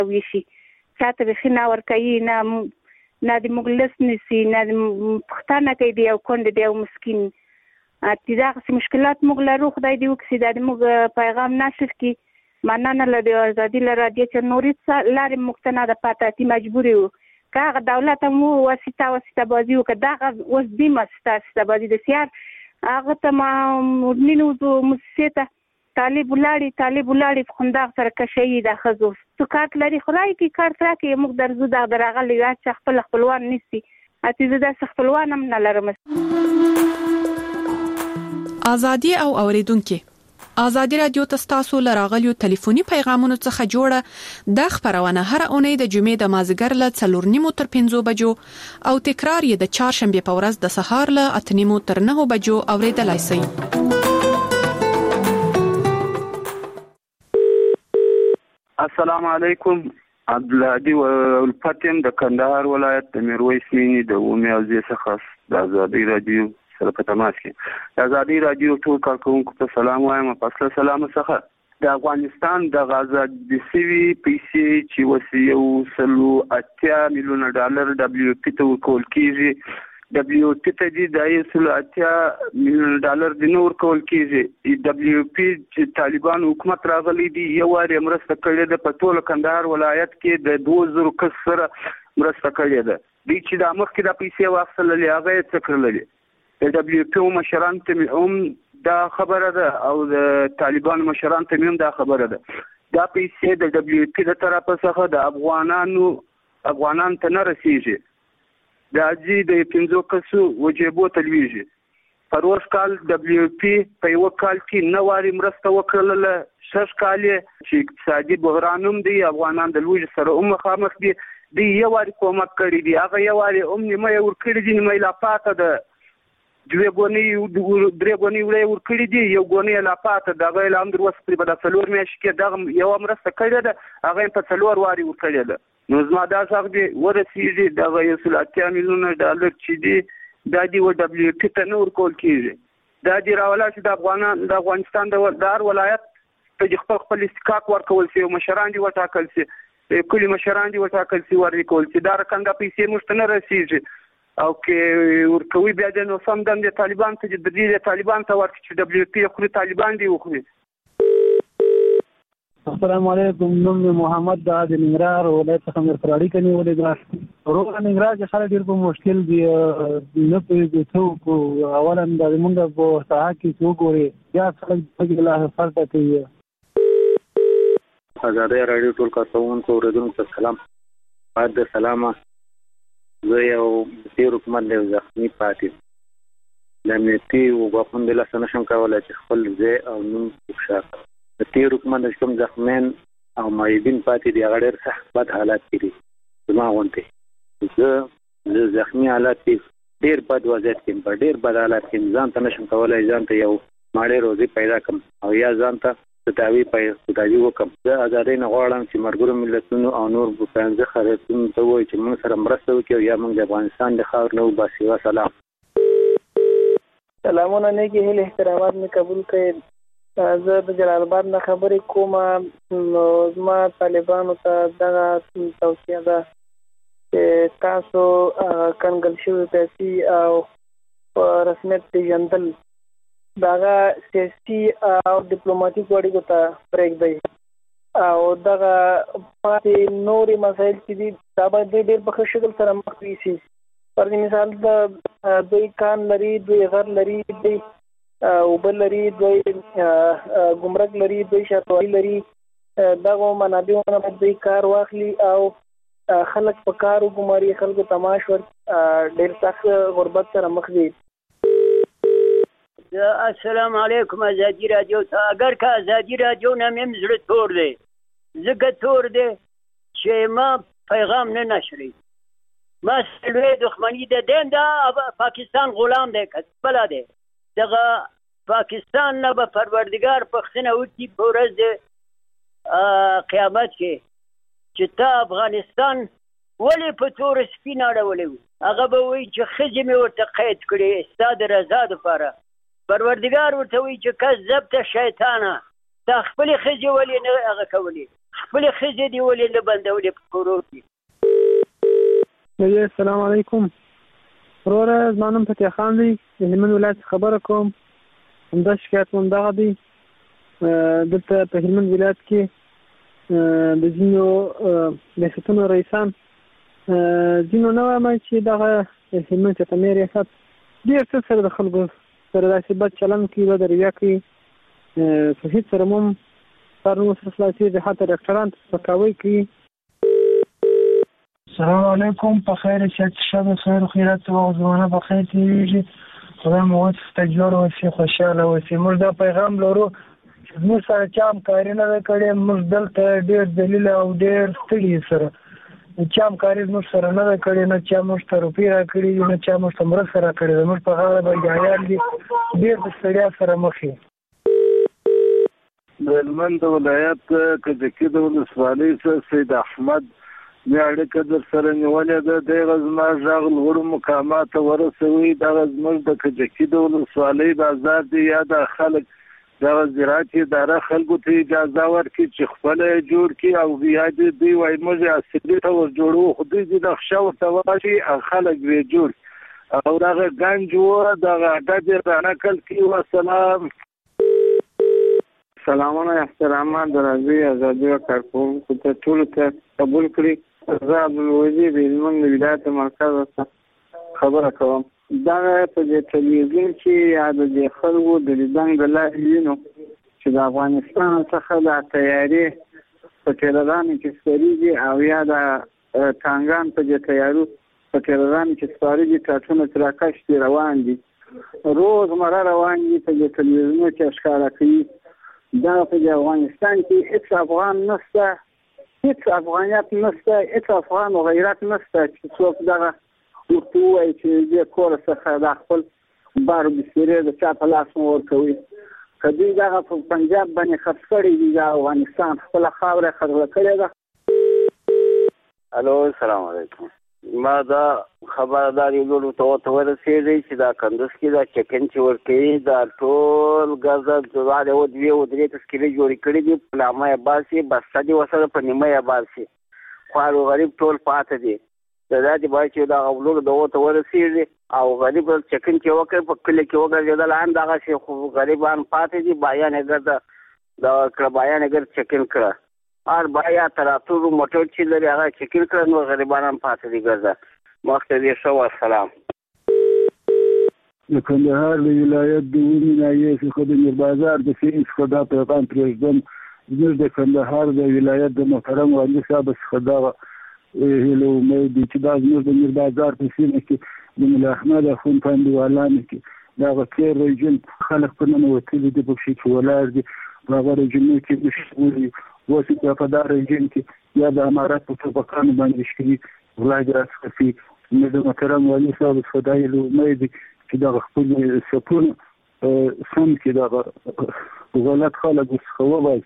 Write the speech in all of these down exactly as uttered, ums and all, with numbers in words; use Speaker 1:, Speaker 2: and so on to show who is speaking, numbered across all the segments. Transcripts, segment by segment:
Speaker 1: ویشي چاته بخي نه ورکوي نه نه د مجلس نیسي نه پښتانه کوي دی او کونډ دی او مسکین چې دغسې مشکلات موږ لرو خدای دې وکړي دا د موږ پیغام نشر کړي مننه له د ازادي له رادیو چې نورې لارې موږ ته نه ده پاته چې مجبور یو که هغه دولت هم واسطه واسطه بازي وکړه دغه اوس دې واسطه واسطه بازي د سیار هغه ته مدنینو موسسې ته طالب ولاړې طالب ولاړې په همدغه سره کشوي د ښځو څو کارت لري خو راکړي کارت راکړي موږ درځو دغه د راغلي یو چې خپل خپلوان نیسي چې زه داسې خپلوان هم نه لرم.
Speaker 2: ازادي او اوریدونکو ازادي رادیو تاسو له راغلیو ټلیفوني پیغامونو څخه جوړه د خبرونه هر اونۍ د جمعې د مازیګر له څلور نیمو تر پنځو بجو او تکرار یې د چهارشنبه په ورځ د سهار له اته نیمو تر نهو بجو اوریدلای شئ.
Speaker 3: السلام علیکم. عبدالهادي ولپتیم د کندهار ولایت د میرویس مینی د اومي اوزي څخه د ازادي رادیو سره په تماس کې. د ازادي رادیو ټول کارکونکو ته سلام وایم. په اصل سلام څخه د افغانستان د غزا د سوي پیسې چې وسی یو سلو اتیا میلیونه ډالر دبليو پی ته ورکول کیږي. دبليو پی ته دي د یو سلو اتیا میلیونه ډالر د نور کول کیږي. دبليو پی چې طالبان حکومت راغلي دي یو واره مرسته کړې ده په ټول کندهار ولایت کې د دوه زره کس سره مرسته کړې ده. دوی چې د مخکې د پیسې واخیستلې هغه یې څه کړلې. د دبليو پی مشران ته هم دا خبره ده او د طالبان مشران ته هم دا خبره ده. دا پیسې د دبليو پی د طرفه څخه د افغانانو افغانان ته نه رسیږي. د اجي د پنځو کسو وجيبو تلويږي. پر اوس کال دبليو پی په یو کال کې نو واري مرسته وکړله شش کال چې اقتصادي بحران هم دی افغانان د لوی سره هم مخامخ دي. دی یو واري کومک کړی دی هغه یو واري هم نیمه ورکړي دي نیمه لا پاته ده. دوی غونی درې غونی وړي ورکړي دي یو غونی لا پاته دا غوښ لام در وسپري په د څلور میاشت کې دا یو مرسته کړې ده هغه په څلور واري ورکړي ده. نو زما دا څنګه دي ورسیږي دا یو سل اتیا میلیونه ډالر چې دي دا دی و دبليو پی ته نور کول کیږي. دا دی راولا چې د افغانان د افغانستان د دار ولایت ته خپل خپل استحقاق ورکول شي مشران دي وټاکل شي کلی مشران دي وټاکل شي ورکول شي دا رقم د پیسې مشتنه رسیږي او کې ورکوي بیا د نو سم د طالبان ته د دې طالبان ته ورکړي چې دبليو پی خو طالبان دی وخوري.
Speaker 4: السلام علیکم. نوم محمد د ننګرهار ولایت څخه مې فراری کني ولې روغ ننګرهار کې خلک ډېر په مشکل دي نه پوهېږي څه کو اولا د موږ په ساحه کې څو ګوري یا خلک په لا فرض کوي.
Speaker 5: ازادي رادیو ټول کارکونکو اوریدونکو ته سلام. بعد د سلامه زه یو تیر حکومت له ځخمي پاتې د امنیتي وګړو د لاسه نشم کولای چې خپل ځای او نوم افشا کړم. د تیر حکومت د کوم ځخمین او مایبین پاتې دي هغه ډېر سخت بد حالات کې دي. زما غونډې زه د ځخمي حالات کې ډېر بد وضعیت کې په ډېر بد حالات کې ځان ته نشم کولای ځان ته یو ماړې روزي پیدا کړم او یا ځان ته تداوی پای تداوی وکم. زه ازادي نه غواړم چې مرګرو ملتونو او نور بوتانځه خریدون ته وایي چې موږ سره مرسته وکړي یا موږ د افغانستان د خاور نه وباسي. وسلام.
Speaker 6: سلامونه نیکی هیله احترامات می قبول کړئ. زه د جلال آباد نه خبرې کوم. نو زما طالبانو ته دغه توصیه ده چې تاسو کنګل شوي پیسې او په رسمیت پیژندل دغه سیاسي او ډیپلوماټیک اړیکو ته پرېږدئ او دغه پاتې نورې مسایل چې دي دا باید ډېر په ښه شکل سره مخ یوسي. پر مثال د دوی کان لري دوی غر لري دوی اوبه لري دوی ګمرک لري دوی شاتوالي لري دغه منابعونه باید دوی کار واخلي او خلک په کار وګماري خلکو تماش ور ډېر سخت غربت سره مخ دي.
Speaker 7: السلام علیکم. ازادي رادیو ته اگر که ازادي رادیو نه مې زړه تور دی ځکه تور دی چې ما پیغام نه نشري ما سلوی دښمني ده دیم دا پاکستان غلام دی کسبله دی دغه پاکستان نه به پروردګار پښتنه وکړي په ورځ د قیامت کې چې ته افغانستان ولې په تور سپین اړولی و هغه به وایي چې ښځې مې ورته قید کړې ستا د رضا دپاره. پروردګار ورته وایي چې کذبته شیطانه تا خپلې ښځې ولې نه هغه کولې خپلې ښځې دې ولې نه بندولې په کورو کې.
Speaker 4: السلام علیکم وروره، زما نوم فتح خان دی، د هلمند ولایت خبره کوم. همدا شکایت مو همدغه دی. دلته په هلمند ولایت کې د ځینو ریاستونو رئیسان ځینو نه وایم چې دغه هلمند چتمې ریاست ډېر څه سره د خلکو سره داسې بد چلند کوي، بد رویه کوي. په هېڅ سره مو هم کار نه ورسره خلاصېږي، حتی ډاکټران ته سپکاوی کوي.
Speaker 8: السلام علیکم، په خیر صحت شب خیر و خیرات و زمانه په خیر تېرېږي. خدای مو ورته جوړ اوسي، خوشحاله اوسي. موږ دا پیغام لرو چې زموږ سره چا همکاري نه ده کړې. موږ دلته ډېر ذلیل او ډېر ستړي سره چا همکاري زموږ سره نه ده کړې، نه چا موږ ته روپۍ راکړي دي، نه چا موږ ته مرسته راکړې ده. موږ په غاړه بګیایان دي، ډېر د ستړیا سره مخ یو.
Speaker 3: د هلمند ولایت کجکي د ولسوالۍ څخه سید احمد مې اړیکه در سره نیولې ده. دغه زما غږ لوړو مقاماتو ورسوي. دغه زموږ د کجکي د ولسوالۍ بازار دی، یا د خلک دغه زراعت اداره خلکو ته اجازه ورکړي چې خپل جوړ کړي، او بیا دې دوی وایي موږ اصلي ته ور جوړو، خو دوی دې نقشه ورته واشي او خلک یې جوړ او دغه ګنج و دغه اډه دې رانقل کړي. وسلام.
Speaker 5: سلامونه احترامات د راځي ازادي او کارکوونکو ته ټولو ته قبول کړي. زه عبدالوزیر د هلمند ولایت مرکز څخه خبره کوم. دا په دې تلویزیون کې یا د دې خلکو د لیدنګ د لارې وینو چې د افغانستان څخه د تیاري په ټیلرانو کې سپارېږي، او یا د ټانګان په دې تیارو په ټیلرانو کې سپارېږي، ټاټونه تراکش دي روان دي، روزمره روان دي. په دې تلویزیونو کې ښکاره کوي. دا په افغانستان کې هیڅ افغان نشته، هیڅ افغانیت نشته، هیڅ افغان و غیرت نشته چې څوک دغه ورته ووایي چې دې کور څخه د خپل بار بسترې د چا په لاس مو ورکوي. که دوی دغه په پنجاب باندې خرڅ کړي دي، د افغانستان خپله خاوره خرڅه کړې ده.
Speaker 9: الو السلام علیکم. ما دا خبرداری لورو ته ورته ورسېدی چې دا کندوز کې دا چکن چې ورکوي دا ټول ګزه دواړې و دوې و درې تسکیلې جوړې کړي دي، په نامه یې باسي، بسته دي ورسره په نیمه یې باسي. خوار و غریب ټول پاته دي. دا داسې باید چې دغه لورو ته ورته ورسېږي او غریب چکن چې وکړي په کلي کې وګرځېدل، هم دغسې خو غریبان پاتې دي. بایان یې ګرده دغه کړه، بایان یې ګرد چکن کړه، هر بایا تراتور موټر چې لري هغه چکر کړه، نو غریبان هم پاتې دي ګرځه. مخته دې ښه والسلام.
Speaker 10: د کندهار د ولایت د ونې ناحیې څخه د میربازار د سیند څخه دا پیغام پرېږدم. زموږ د کندهار د ولایت د محترم والي صاحب څخه دغه هیله امید دي چې دا زموږ د میربازار په سیمه کې د ملا احمد اخوند په انډیوالانو کې دغه تېر رژیم خلک په ننوتلي دي، په پښې کې ولاړ دي. په هغه رژیمونو کې مشغول اوس بیا په دا رژیم کې یا د امارات په ټوپکانو باندې شکري غلا راڅخه کوي. نو د محترم والي صاحب څخه دا هیله امید دي چې دغه خپل سپونه سم کړي، دغه غلط خلک ورڅخه وباسي.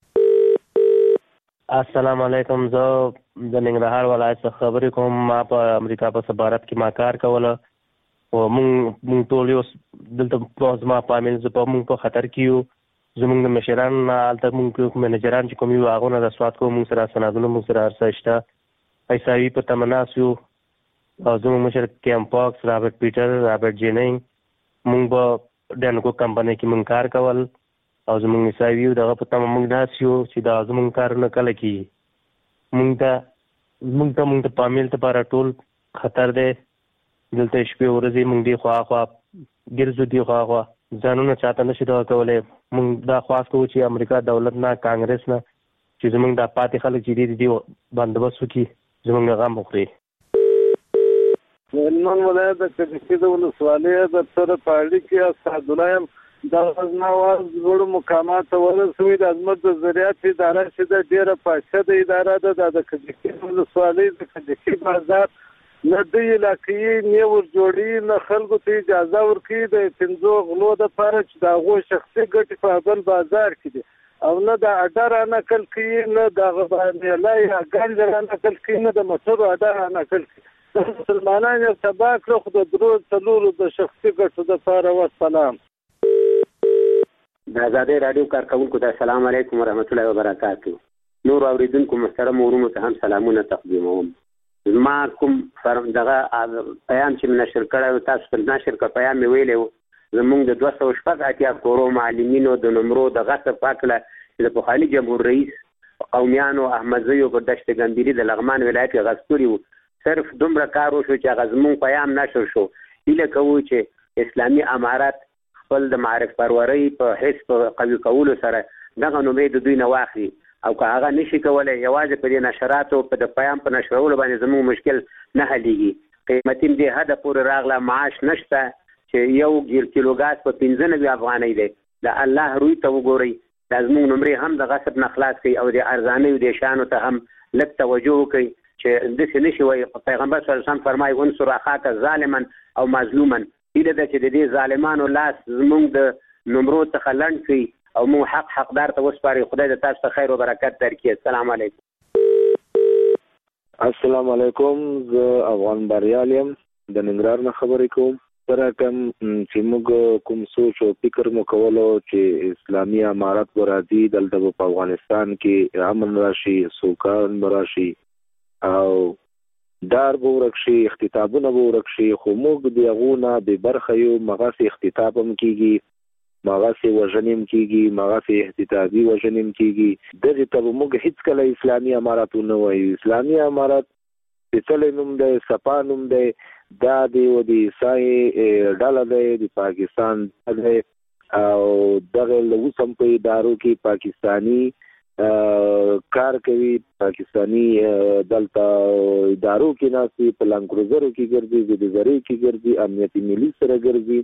Speaker 11: السلام علیکم. زه د ننګرهار ولایت څخه خبرې کوم. ما په امریکا په سفارت کې ما کار کوله، او موږ موږ ټول یو دلته زما فامیل زه په موږ په خطر کې یو. زموږ د مشران هلته موږ منیجران چې کوم یو هغو نه رسوات کوو، موږ سره سندونه موږ سره هر څه شته. ایساوي په تمه ناست یو، او زموږ مشر کیم پاکس، رابرټ پیټر، رابرټ جیننګ، موږ په ډینکو کمپنۍ کې موږ کار کول، او زموږ ایساوي یو دغه په تمه موږ ناست یو چې دا زموږ کارونه کله کېږي. موږ ته موږ ته موږ د فامیل لپاره ټول خطر دی. دلته شپې ورځې موږ دې خوا خوا ګرځو، دې خوا خوا ځانونه چاته نشي دغه کولی. موږ دا خواست کوو چې امریکا دولت نه، کانګرس نه، چې زموږ دا پاتې خلک چې دي دې بندوبست وکړي، زموږ غم وخوري.
Speaker 3: د هلمند ولایت د کجکي د ولسوالۍ د سره په اړیکې اسعدالله یم. دغه زما اواز لوړو مقاماتو ورسوي. د زموږ د زراعت اداره چې ده ډېره فاسده اداره ده. دا د کجکي د ولسوالۍ د کجکي بازار نه دوی علاقې نه ور جوړي، نه خلکو ته اجازه ورکوي د پنځو غلو دپاره چې د هغو شخصي ګټې په بل بازار کې دي، او نه د اډه رانقل کوي، نه د هغه میله یا ګنج رانقل کوي، نه د موټرو اډه رانقل کوي. د مسلمانان یې تباه کړه، خو د درو څلورو د شخصي ګټو دپاره. وسلام.
Speaker 12: د ازادۍ راډیو کارکوونکو ته السلام علیکم ورحمت الله وبرکاتو.
Speaker 5: نور اوریدونکو محترم ورونو ته هم سلامونه تقدیموم. ما کوم فرم دغه پیام چې نشر کړی تاسو په نشر کې پیام ویلی و زمونږ د دوه سوه شپږ اتیا کورو معلمینو د نمرو د غصب په هکله چې د پخواني جمهور رئیس قومیانو احمدزیو په دشت ګندیري د لغمان ولایت کې غصب کړي وو. صرف دومره کار وشو چې هغه زمونږ پیام نشر شو. هیله کوو چې اسلامي امارات خپل د معرف پرورۍ په حس په قوي کولو سره دغه نومې د دوی نه واخلي او که هغه نشي کولی یوازې په دې نشراتو په د پیام په نشرولو باندې زموږ مشکل نه حلیږي. قیمتي دې حده پورې راغله معاش نشته چې یو ګیر کیلو ګاز په پنځه نوي افغانۍ دی. د الله روی ته وګورئ، دا زموږ نمرې هم د غصب نه خلاص کړي او د ارزانیو د شیانو ته هم لږ توجه وکړي چې داسې نشي وایي. پیغمبر صلی الله علیه وسلم فرمایي انصر اخاک ظالما او مظلوما. هیله ده چې د دې ظالمانو لاس زموږ د نمرو څخه لنډ کړي او مو حق حقدار ته وسپاري. خدای د تاسو ته خیر او برکت درکړي. السلام علیکم.
Speaker 12: السلام علیکم. زه افغان بریال یم، د ننګرهار نه خبرې کوم. سره کوم چې موږ کوم سوچ او فکر مو کولو چې اسلامي امارات به راځي دلته په افغانستان کې امن راشي، سوکان به راشي او دار به ورک شي، اختطابونه به ورک شي، خو موږ د هغو نه بې برخه یو. مغسې اختطاب هم کېږي، مغسې وژنې هم کېږي، مغسې احتطابي وژنې هم کېږي. دغې ته به موږ هېڅکله اسلامي امارات ونه وایو. اسلامي امارات سپېڅلی نوم دی، صفا نوم دی. دا دی و د عیسای ډله دی، د پاکستان دی او دغه له اوس هم په ادارو کې پاکستاني کار کوي، پاکستاني دلته ادارو کې ناستي، په لانکروزرو کې ګرځي، زیدزرۍ کې ګرځي، امنیتي ملي سره ګرځي.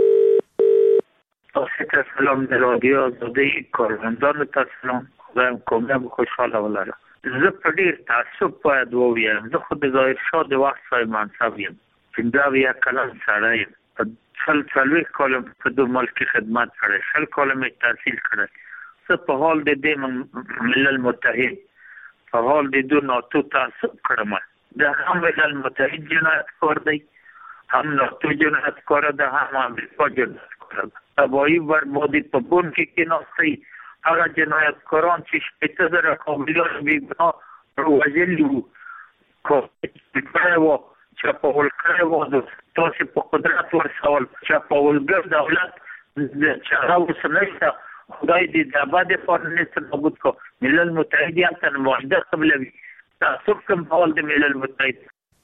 Speaker 13: تاسو ته سلام د رادیو آزادۍ کارمندانو ته سلام. خدایم کامیاب خوشحاله ولره. زه په ډېر تعصب باید ووایم، زه خو د ظاهرشاه د وخت صاحب منصب یم، پنځه اویا کلن سړی یم، په شل څلوېښت کاله په دو ملک کې خدمت کړی، شل کاله مې تحصیل کړی. زه په حال د دې ملل متحد په حال د دو ناتو تعصب کړم. دا هم ملل متحد جنایتکار دی، هم ناتو جنایتکار ده، هم امریکا جنایتکار ده. تباهي بربادي په بون کې کېناستی. هغه جنایتکاران چې شپېته زره کابلیان بېګناه وژلي وو، کړی وو، چپاول کړی وو، تاسې په قدرت ورسول. چپاولګر دولت چې هغه اوس نشته، خدای دې د ابد لپاره نسته نابود کړو. ملل متحد یې هلته معاهده قبلوي. تعصب کوم ډول د ملل متحد.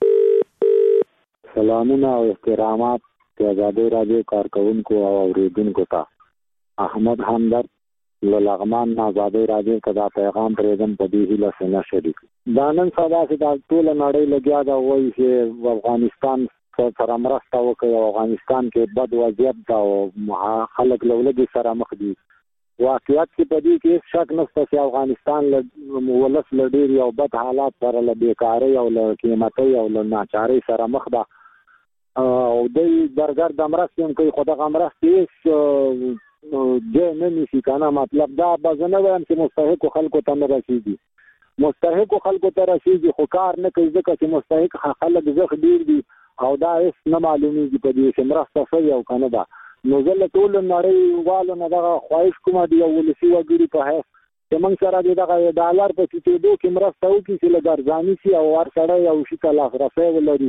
Speaker 12: سلامونه او احترامات د ازادۍ راډیو کارکوونکو او اورېدونکو ته. احمد همدرد له لغمان نه ازادۍ راډیو ته دا پیغام پرېږدم په دې هیله چې نه شریک. دا نن سبا چې دا ټوله نړۍ لګیا ده وایي چې افغانستان سره مرسته وکړي او افغانستان کې بد وضعیت ده او خلک له ولږې سره مخ دي. واقعیت کې په دې کې هېڅ شک نشته چې افغانستان له ولس له ډېر یو بد حالات سره له بېکارۍ او له قیمتۍ او له ناچارۍ سره مخ ده او دوی درګرد مرستې هم کوي، خو دغه مرستې هېڅ جای نه نیسي که نه. مطلب دا به زه نه وایم چې مستحقو خلکو ته نه رسېږي، مستحقو خلکو ته رسېږي خو کار نه کوي ځکه چې مستحق خلک زښ ډېر دي او دا هېڅ نه معلومېږي په دې چې مرسته ښه وي او که نه ده. نو زه له ټولو نړیوالو نه دغه خواهش کوم د یو ولسي وګړي په حیث چې موږ سره د دغه ډالر په ټیټېدو کې مرسته وکړي چې لږ ارزاني شي او هر سړی یو شي ته لاسرسی ولري.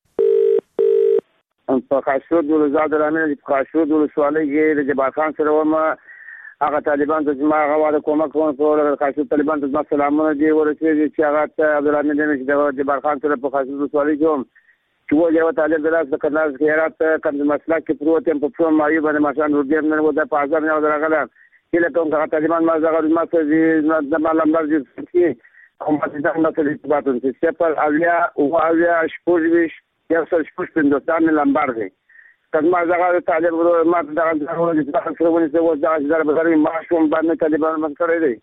Speaker 14: په خاشرود ولزاد الامین په خاشرود ولسوالۍ کې د جبار خان سره وم. هغه طالبان ته زما هغه واده کومک کوم په خاشرود طالبان ته زما سلامونه دي ورسېږي چې هغه ته عبدالامین دی چې د جبار خان سره په خاشرود ولسوالۍ کې وم چې و یو طالب د لاس د کندهار خیرات کم مسلک کې پروت یم په پښو مایو باندې ماشان ورډیم نه و د په عذاب نه ودرغله کله کوم هغه طالبان ما زغه ما ته د معلومات دي چې هم په دې نه ته ارتباط ونشي سپر اویا او اویا شپږ یو څل شپږ پندوستان لمبار دی. کله ما زغه طالب ما دغه ډول چې تاسو سره ونی څه و ځای چې به غوړي ما شوم باندې طالبان من کړی دی.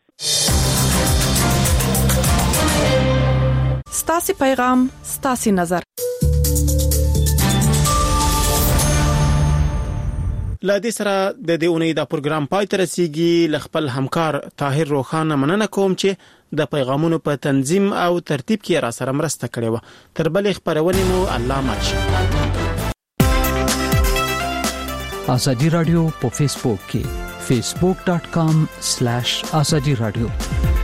Speaker 2: ستاسي پیغام ستاسي نظر.
Speaker 15: لا دې سره د دې اونۍ دا پروګرام پای ته رسیږي. ل خپل همکار طاهر روخانه مننه کوم چې د پیغامونو په تنظیم او ترتیب کې را سره مرسته کړې و. تر بلې خبرونه مو الله ماچ.
Speaker 16: ازادي رادیو په فیسبوک کې facebook dot com slash azadi radio